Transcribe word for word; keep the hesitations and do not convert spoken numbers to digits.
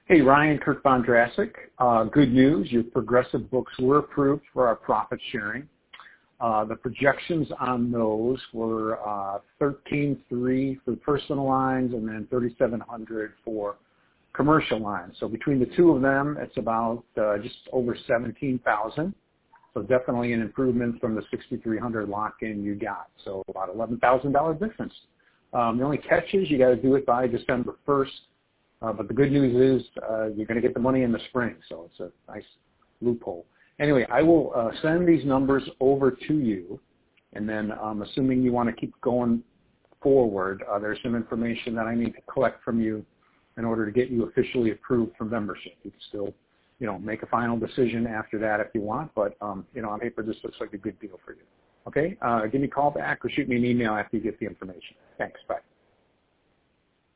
Hey, Ryan, Kirk Bondrasek. Uh, good news, your Progressive books were approved for our profit sharing. Uh, the projections on those were uh, thirteen three for personal lines and then thirty-seven hundred for commercial lines. So between the two of them, it's about uh, just over seventeen thousand. So definitely an improvement from the sixty-three hundred lock-in you got. So about eleven thousand dollars difference. Um, the only catch is you got to do it by December first. Uh, but the good news is uh, you're going to get the money in the spring, so it's a nice loophole. Anyway, I will uh, send these numbers over to you, and then um, assuming you want to keep going forward, uh, there's some information that I need to collect from you in order to get you officially approved for membership. You can still, you know, make a final decision after that if you want, but, um, you know, on paper this looks like a good deal for you. Okay? Uh, give me a call back or shoot me an email after you get the information. Thanks. Bye.